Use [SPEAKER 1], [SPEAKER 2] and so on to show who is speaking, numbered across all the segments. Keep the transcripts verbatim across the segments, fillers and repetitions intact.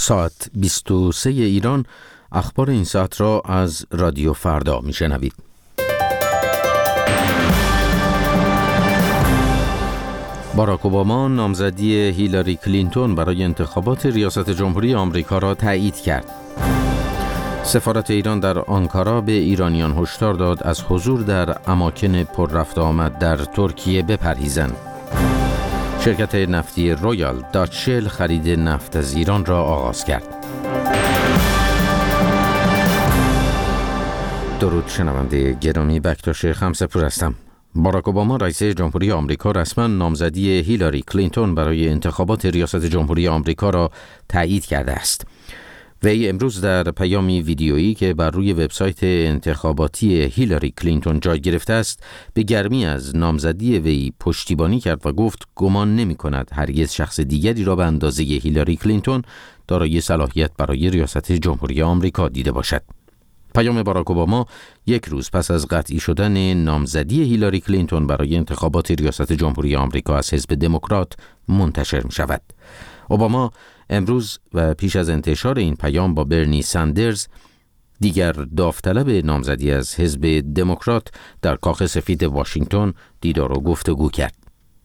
[SPEAKER 1] ساعت بیست و سه ایران. اخبار این ساعت را از رادیو فردا میشنوید. باراک اوباما نامزدی هیلاری کلینتون برای انتخابات ریاست جمهوری آمریکا را تایید کرد. سفارت ایران در آنکارا به ایرانیان هشدار داد از حضور در اماکن پر رفت آمد در ترکیه بپرهیزند. شرکت نفتی رویال داچ شل خرید نفت از ایران را آغاز کرد. درود شنونده گرامی، بکتاش خمسه‌پور هستم. باراک اوباما رئیس جمهوری آمریکا رسما نامزدی هیلاری کلینتون برای انتخابات ریاست جمهوری آمریکا را تایید کرده است. وی امروز در پیامی ویدیویی که بر روی وبسایت انتخاباتی هیلاری کلینتون جای گرفته است، به گرمی از نامزدی وی پشتیبانی کرد و گفت گمان نمی کند هرگز شخص دیگری را به اندازه هیلاری کلینتون دارای صلاحیت برای ریاست جمهوری آمریکا دیده باشد. پیام باراک اوباما یک روز پس از قطعی شدن نامزدی هیلاری کلینتون برای انتخابات ریاست جمهوری آمریکا از حزب دموکرات منتشر می شود. اوباما امروز و پیش از انتشار این پیام با برنی ساندرز، دیگر داوطلب نامزدی از حزب دموکرات، در کاخ سفید واشنگتن دیدار و گفتگو کرد.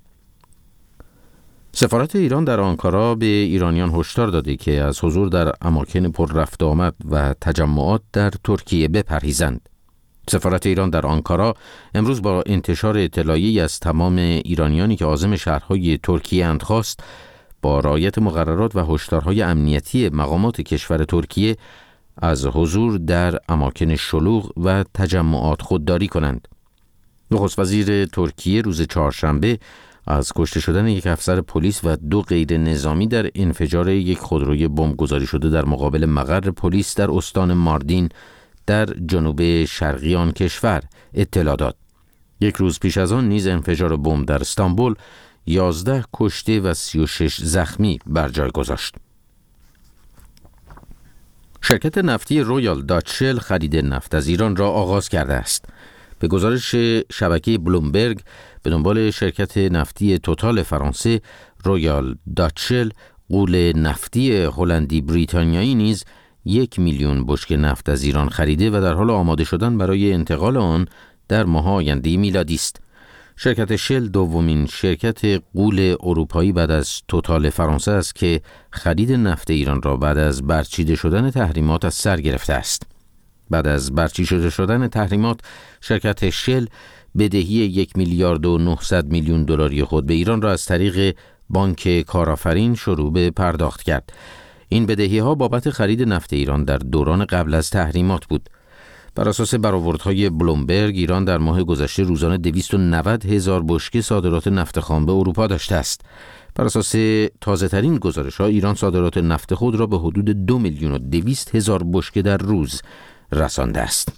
[SPEAKER 1] سفارت ایران در آنکارا به ایرانیان هشدار داده که از حضور در اماکن پر رفت آمد و تجمعات در ترکیه بپرهیزند. سفارت ایران در آنکارا امروز با انتشار اطلاعیه‌ای از تمام ایرانیانی که عازم شهرهای ترکیه اند خواست با رعایت مقررات و هشدارهای امنیتی مقامات کشور ترکیه از حضور در اماکن شلوغ و تجمعات خودداری کنند. نخست وزیر ترکیه روز چهارشنبه از کشته شدن یک افسر پلیس و دو غیر نظامی در انفجار یک خودروی بمب گذاری شده در مقابل مقر پلیس در استان ماردین در جنوب شرقی آن کشور اطلاع داد. یک روز پیش از آن نیز انفجار بمب در استانبول یازده کشته و سی و شش زخمی بر جای گذاشت. شرکت نفتی رویال داچ شل خرید نفت از ایران را آغاز کرده است. به گزارش شبکه بلومبرگ، به دنبال شرکت نفتی توتال فرانسه، رویال داچ شل غول نفتی هلندی بریتانیایی نیز یک میلیون بشکه نفت از ایران خریده و در حال آماده شدن برای انتقال آن در ماه آینده میلادی است. شرکت شل دومین شرکت غول اروپایی بعد از توتال فرانسه است که خرید نفت ایران را بعد از برچیده شدن تحریمات از سر گرفته است. بعد از برچیده شدن تحریمات، شرکت شل بدهی یک میلیارد و نهصد میلیون دلاری خود به ایران را از طریق بانک کارآفرین شروع به پرداخت کرد. این بدهی ها بابت خرید نفت ایران در دوران قبل از تحریمات بود. بر اساس برآوردهای بلومبرگ، ایران در ماه گذشته روزانه دویست و نود هزار بشکه صادرات نفت خام به اروپا داشته است. بر اساس تازه ترین گزارش ها، ایران صادرات نفت خود را به حدود دو میلیون و دویست هزار بشکه در روز رسانده است.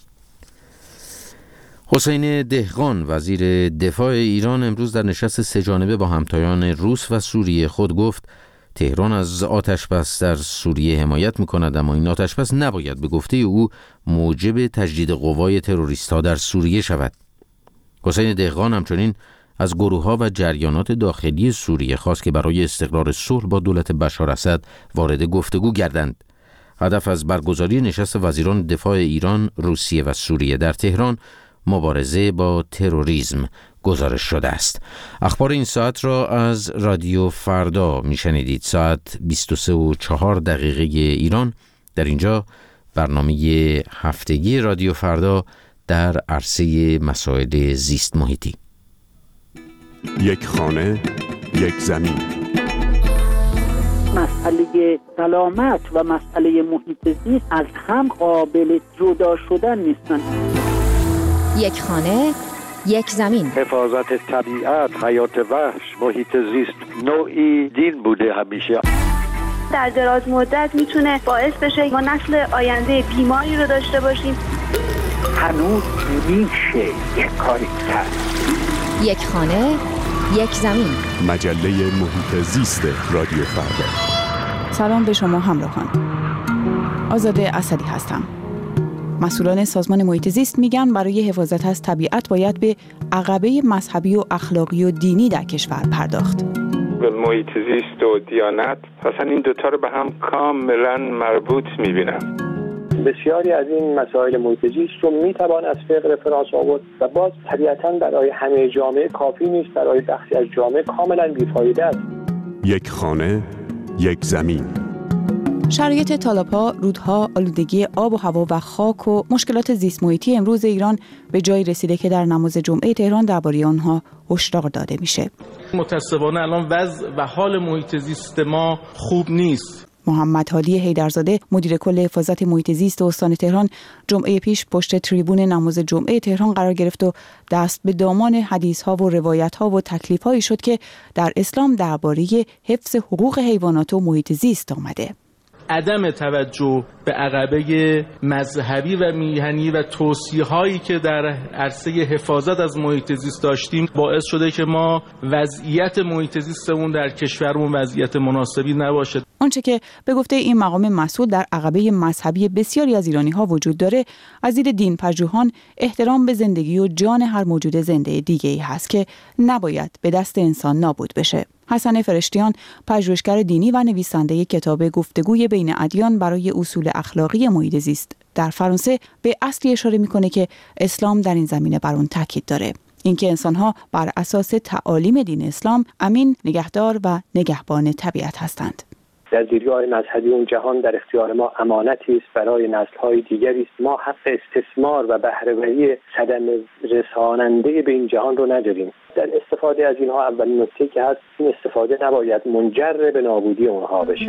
[SPEAKER 1] حسین دهقان وزیر دفاع ایران امروز در نشست سه‌جانبه با همتایان روس و سوریه خود گفت تهران از آتش‌بس در سوریه حمایت می‌کند، اما این آتش‌بس نباید به گفته او موجب تجدید قوای تروریست‌ها در سوریه شود. حسین دهقان همچنین از گروه‌ها و جریانات داخلی سوریه خواست که برای استقرار صلح با دولت بشار اسد وارد گفتگو گردند. هدف از برگزاری نشست وزیران دفاع ایران، روسیه و سوریه در تهران مبارزه با تروریسم گزارش شده است. اخبار این ساعت را از رادیو فردا میشنیدید. ساعت بیست و سه و چهار دقیقه ایران. در اینجا برنامه هفتگی رادیو فردا در عرصه مسائل زیست محیطی.
[SPEAKER 2] یک خانه، یک زمین.
[SPEAKER 3] مسئله سلامت و مسئله محیط زیست از هم قابل جدا شدن نیستند.
[SPEAKER 4] یک خانه، یک زمین.
[SPEAKER 5] حفاظت طبیعت، حیات وحش، محیط زیست نوعی دین بوده همیشه.
[SPEAKER 6] در دراز مدت میتونه باعث بشه ما نسل آینده بیماری رو داشته باشیم.
[SPEAKER 3] هنوز میشه یک کاری کرد.
[SPEAKER 4] یک خانه، یک زمین.
[SPEAKER 2] مجله محیط زیست رادیو فردا.
[SPEAKER 7] سلام به شما همراهان. آزاده اسدی هستم. مسئولان سازمان محیط زیست میگن برای حفاظت از طبیعت باید به عقبه مذهبی و اخلاقی و دینی در کشور پرداخت.
[SPEAKER 8] محیط زیست و دیانت، اصلا این دوتا رو به هم کاملا مربوط میبینم.
[SPEAKER 9] بسیاری از این مسائل محیط زیست رو میتوان از فقه رفرانس آورد و باز طبیعتاً برای همه جامعه کافی نیست، برای بخشی از جامعه کاملا بیفایده است.
[SPEAKER 2] یک خانه، یک زمین.
[SPEAKER 7] شرایط تالاب‌ها، رودها، آلودگی آب و هوا و خاک و مشکلات زیست محیطی امروز ایران به جایی رسیده که در نماز جمعه تهران درباره آنها هشدار داده میشه.
[SPEAKER 10] متأسفانه الان وضع و حال محیط زیست ما خوب نیست.
[SPEAKER 7] محمد هادی حیدرزاده مدیر کل حفاظت محیط زیست استان تهران جمعه پیش پشت تریبون نماز جمعه تهران قرار گرفت و دست به دامان حدیث‌ها و روایت‌ها و تکلیف‌هایی شد که در اسلام درباره حفظ حقوق حیوانات و محیط زیست آمده.
[SPEAKER 10] عدم توجه به عقبه مذهبی و میهنی و توصیه‌هایی که در عرصه حفاظت از محیط زیست داشتیم باعث شده که ما وضعیت محیط زیستمون در کشورمون وضعیت مناسبی نباشه.
[SPEAKER 7] آنچه که به گفته این مقام مسئول در عقبه مذهبی بسیاری از ایرانی‌ها وجود داره، از دید دین پژوهان احترام به زندگی و جان هر موجود زنده دیگه‌ای هست که نباید به دست انسان نابود بشه. حسن فرشتیان پژوهشگر دینی و نویسنده کتاب گفتگوی بین ادیان برای اصول اخلاقی محیط زیست در فرانسه به اصلی اشاره میکنه که اسلام در این زمینه بر اون تاکید داره، اینکه انسان‌ها بر اساس تعالیم دین اسلام امین، نگهدار و نگهبان طبیعت هستند.
[SPEAKER 9] در دیدگاه مذهبی اون جهان در اختیار ما امانتی است برای نسل‌های دیگری است. ما حق استثمار و بهره‌وری صدمه رساننده به این جهان رو نداریم. در استفاده از اینها اولین نکته که هست، این استفاده نباید منجر به نابودی اونها بشه.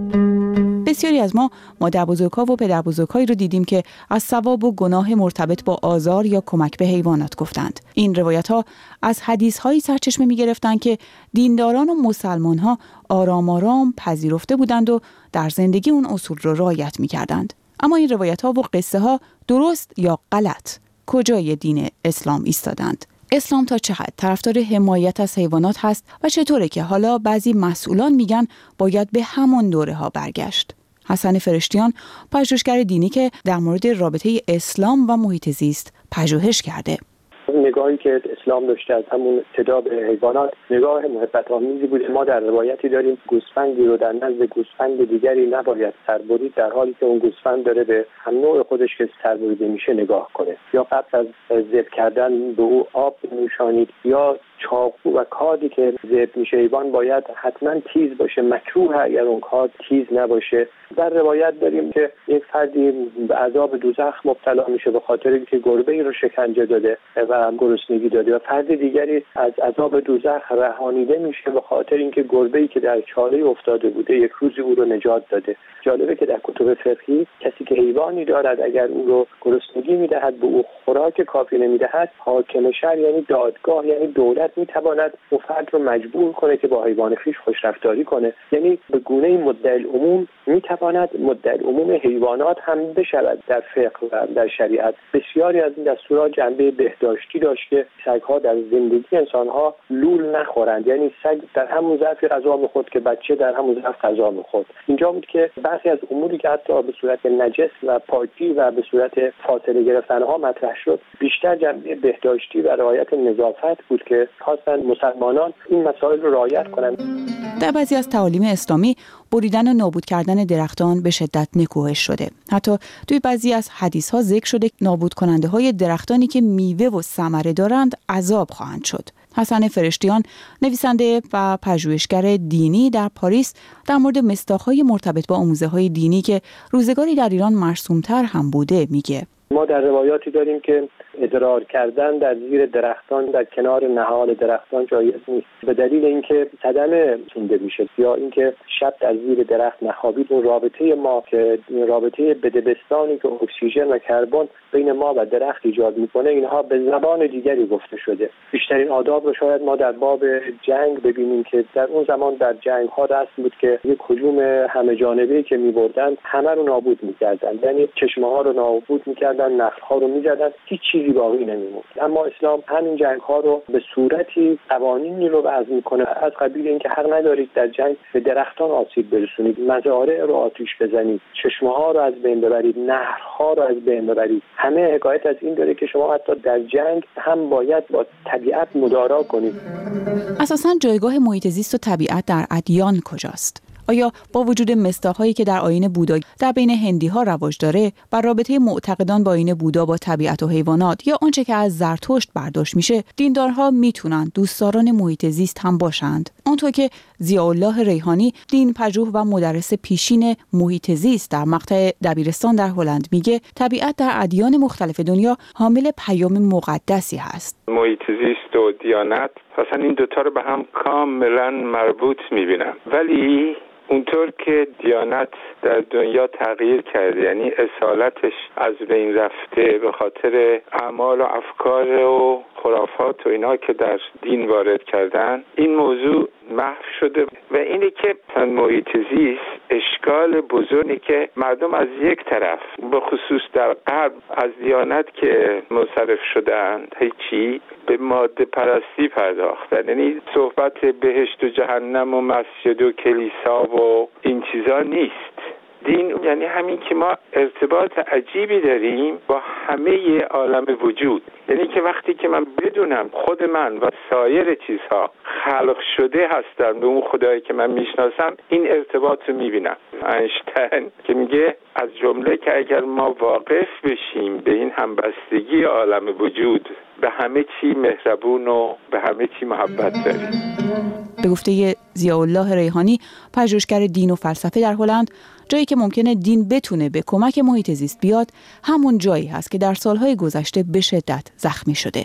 [SPEAKER 7] بسیاری از ما مادربزرگ‌ها و پدربزرگ‌هایی رو دیدیم که از ثواب و گناه مرتبط با آزار یا کمک به حیوانات گفتند. این روایت‌ها از حدیث‌هایی سرچشمه می‌گرفتند که دینداران و مسلمان‌ها آرام آرام پذیرفته بودند و در زندگی اون اصول رو رعایت می‌کردند. اما این روایت‌ها و قصه‌ها درست یا غلط کجای دین اسلام ایستادند؟ اسلام تا چه حد طرفدار حمایت از حیوانات هست و چطوره که حالا بعضی مسئولان میگن باید به همون دوره ها برگشت؟ حسن فرشتیان پژوهشگر دینی که در مورد رابطه اسلام و محیط زیست پژوهش کرده.
[SPEAKER 9] نگاهی که اسلام داشته از همون ابتدا به حیوانات نگاه محبت آمیزی بوده. ما در روایتی داریم گوسفندی رو در نزد گوسفند دیگری نباید سر برید، در حالی که اون گوسفند داره به هم نوع خودش که سر بریده میشه نگاه کنه. یا قبل از ذبح کردن به او آب نوشانید، یا چاقو و کادی که ذبح میشه حیوان باید حتما تیز باشه، مکروه اگر اون کاد تیز نباشه. در روایت داریم که یک فردی به عذاب دوزخ مبتلا میشه به خاطر اینکه گربه‌ای رو شکنجه داده و گرسنگی داده، و فرد دیگری از عذاب دوزخ رهانیده میشه به خاطر اینکه گربه‌ای که در چاله افتاده بوده یک روزی او رو نجات داده. جالبه که در کتب فقهی کسی که حیوانی دارد اگر او رو گرسنگی میدهد به او خوراک کافی نمیدهد، حاکم شهر یعنی دادگاه یعنی دولت میتواند اون فرد رو مجبور کنه که با حیوان خویش خوش رفتاری کنه. یعنی به گونه مدعی العموم میتواند مدعی العموم حیوانات هم بشود. در فقه و در شریعت بسیاری از این دستورات جنبه بهداشتی داشت که سگ‌ها در زندگی انسان‌ها لول نخورند، یعنی سگ در همون ظرف غذا می‌خورد که بچه در همون ظرف غذا می‌خورد. اینجا بود که برخی از اموری که حتی به صورت نجس و پاکی و به صورت فاصله گرفتن‌ها مطرح شد بیشتر جنبه بهداشتی و رعایت نظافت بود که خواستن مسلمانان این مسائل رو رعایت کنند.
[SPEAKER 7] در بعضی از تعالیم اسلامی بریدن و نابود کردن درختان به شدت نکوهش شده. حتی توی بعضی از حدیث‌ها ذکر شده نابود کننده های درختانی که میوه و ثمره دارند عذاب خواهند شد. حسن فرشتیان نویسنده و پژوهشگر دینی در پاریس در مورد مصداق‌های مرتبط با آموزه‌های دینی که روزگاری در ایران مرسوم‌تر هم بوده میگه.
[SPEAKER 9] ما در روایاتی داریم که ادرار کردن در زیر درختان در کنار نهال درختان جایز نیست به دلیل اینکه صدمه سونده میشه، یا اینکه شب در زیر درخت نخوابید. اون رابطه ما که رابطه بدبستانی که اکسیژن و کربن بین ما و درخت ایجاد میکنه، اینها به زبان دیگری گفته شده. بیشترین آداب رو شاید ما در باب جنگ ببینیم که در اون زمان در جنگ ها دست بود که یک هجوم همه جانبه‌ای که میبردن همه رو نابود میکردن، یعنی چشمه ها رو نابود میکردن، نخل ها رو میزدن، هیچ چیز چیزی باقی نمیموند. اما اسلام همین جنگ ها رو به صورتی قوانینی رو وضع میکنه از قبیل اینکه حق ندارید در جنگ به درختان آسیب برسونید، مزارع رو آتش بزنید، چشمه ها رو از بین ببرید، نهرها رو از بین ببرید. همه حکایت از این داره که شما حتی در جنگ هم باید با طبیعت مدارا کنید.
[SPEAKER 7] اساساً جایگاه محیط زیست و طبیعت در ادیان کجاست؟ آیا با وجود مصداق‌هایی که در آیین بودا در بین هندی‌ها رواج داره و رابطه معتقدان با آیین بودا با طبیعت و حیوانات یا آنچه که از زرتشت برداشت میشه، دیندارها میتونن دوستداران محیط زیست هم باشند؟ اونطور که ضیاءالله ریحانی، دین پژوه و مدرس پیشین محیط زیست در مقطع دبیرستان در هلند میگه، طبیعت در ادیان مختلف دنیا حامل پیام مقدسی هست.
[SPEAKER 8] محیط زیست و دیانت اصلا این دوتا رو به هم کاملا مربوط میبینم، ولی اونطور که دیانت در دنیا تغییر کرده، یعنی اصالتش از بین رفته به خاطر اعمال و افکار و خرافات و اینا که در دین وارد کردن، این موضوع محو شده. و اینه که محیط زیست اشکال بزرگی که مردم از یک طرف به خصوص در غرب از دیانت که منصرف شدند هیچی به ماده پرستی پرداختن، یعنی صحبت بهشت و جهنم و مسجد و کلیسا و این چیزا نیست. دین یعنی همین که ما ارتباط عجیبی داریم با همه عالم وجود، یعنی که وقتی که من بدونم خود من و سایر چیزها خلق شده هستن به اون خدایی که من میشناسم، این ارتباط رو میبینم. اینشتین که میگه از جمله که اگر ما واقف بشیم به این همبستگی عالم وجود، به همه چی مهربون و به همه چی محبت داریم.
[SPEAKER 7] به گفته ضیاءالله ریحانی، پژوهشگر دین و فلسفه در هلند، جایی که ممکنه دین بتونه به کمک محیط زیست بیاد، همون جایی هست که در سالهای گذشته به شدت زخمی شده.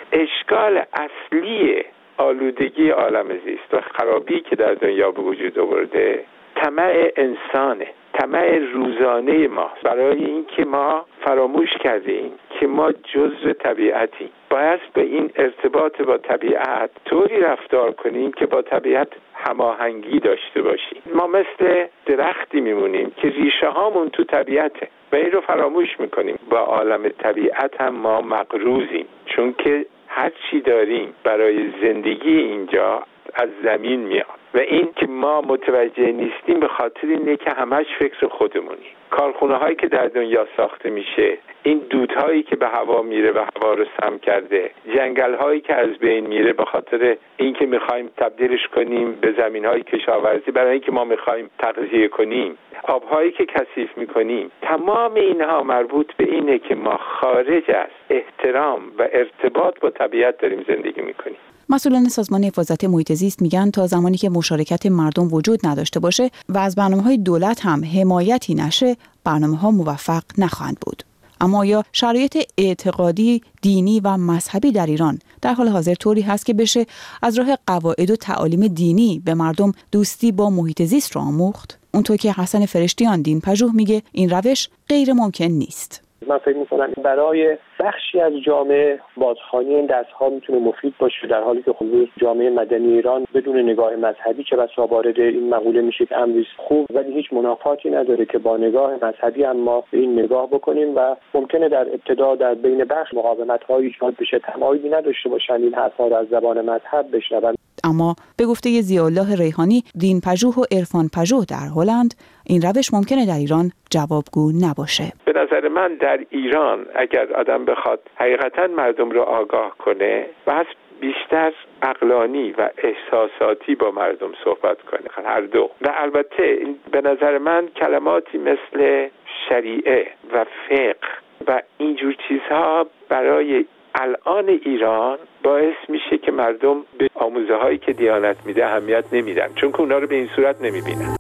[SPEAKER 8] اشکال اصلی آلودگی عالم زیست و خرابی که در دنیا به وجود آورده، طمع انسانه، طمع روزانه ما، برای اینکه ما فراموش کردیم که ما جزء طبیعتیم. باید به این ارتباط با طبیعت طوری رفتار کنیم که با طبیعت هماهنگی داشته باشیم. ما مثل درختی میمونیم که ریشه هامون تو طبیعته و این رو فراموش میکنیم. با عالم طبیعت هم ما مقروضیم، چون که هر چی داریم برای زندگی اینجا از زمین میاد و این که ما متوجه نیستیم به خاطر اینه که همش فکر خودمونی. کارخونه هایی که در دنیا ساخته میشه، این دودهایی که به هوا میره و هوا رو سم کرده، جنگل هایی که از بین میره به خاطر اینکه میخوایم تبدیلش کنیم به زمین های کشاورزی برای اینکه ما میخوایم تغذیه کنیم، آبهایی که کثیف میکنیم، تمام اینها مربوط به اینه که ما خارج از احترام و ارتباط با طبیعت داریم زندگی میکنیم.
[SPEAKER 7] مسئولان سازمان حفاظت محیط زیست میگن تا زمانی که مشارکت مردم وجود نداشته باشه و از برنامه‌های دولت هم حمایتی نشه، برنامه‌ها موفق نخواهند بود. اما آیا شرایط اعتقادی، دینی و مذهبی در ایران در حال حاضر طوری هست که بشه از راه قواعد و تعالیم دینی به مردم دوستی با محیط زیست را آموخت؟ اونطور که حسن فرشتیان، دین پژوه، میگه این روش غیر ممکن نیست.
[SPEAKER 9] من فکر می‌کنم برای بخشی از جامعه بازخوانی این دست‌ها میتونه مفید باشه، در حالی که خود جامعه مدنی ایران بدون نگاه مذهبی چه بسا وارد این مقوله میشه که امری خوب ولی هیچ منافاتی نداره که با نگاه مذهبی هم ما به این نگاه بکنیم و ممکنه در ابتدا در بین بخش مقاومت‌های ایجاد بشه، تمایلی نداشته باشن این حرفا رو از زبان مذهب بشنون.
[SPEAKER 7] اما به گفته ضیاءالله ریحانی، دین پژوه و عرفان پژوه در هلند، این روش ممکنه در ایران جوابگو نباشه.
[SPEAKER 8] به نظر من در ایران اگر آدم بخواد حقیقتا مردم رو آگاه کنه و بیشتر عقلانی و احساساتی با مردم صحبت کنه، هر دو. و البته به نظر من کلماتی مثل شریعه و فقه و اینجور چیزها برای الان ایران باعث میشه که مردم به آموزه هایی که دیانت میده اهمیت نمیدن، چون که اونا رو به این صورت نمیبینن.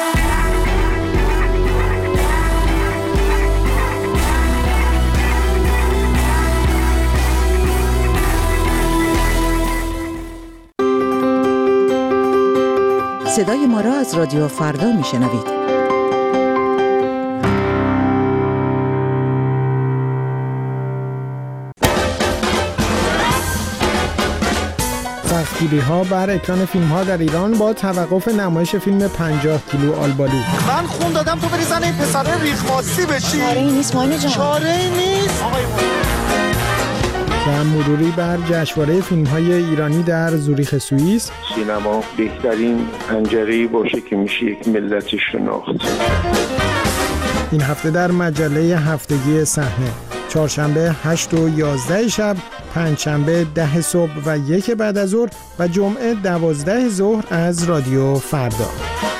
[SPEAKER 11] صدای ما را از رادیو فردا میشنوید.
[SPEAKER 12] سختگیری‌ها بر اکران فیلم‌ها در ایران با توقف نمایش فیلم پنجاه کیلو آلبالو.
[SPEAKER 13] من خون دادم تو بری زن این پسره ریخماسی بشی.
[SPEAKER 14] چاره‌ای نیست ماینه جان.
[SPEAKER 13] چاره‌ای نیست. آقای
[SPEAKER 12] و مروری بر جشنواره فیلم‌های ایرانی در زوریخ سوئیس.
[SPEAKER 13] سینما بهترین پنجره‌ای باشه که میشه یک ملت شناخت.
[SPEAKER 12] این هفته در مجله هفتگی صحنه، چهارشنبه هشت و یازده شب، پنجشنبه ده صبح و یک بعد از ظهر و جمعه دوازده ظهر از رادیو فردا.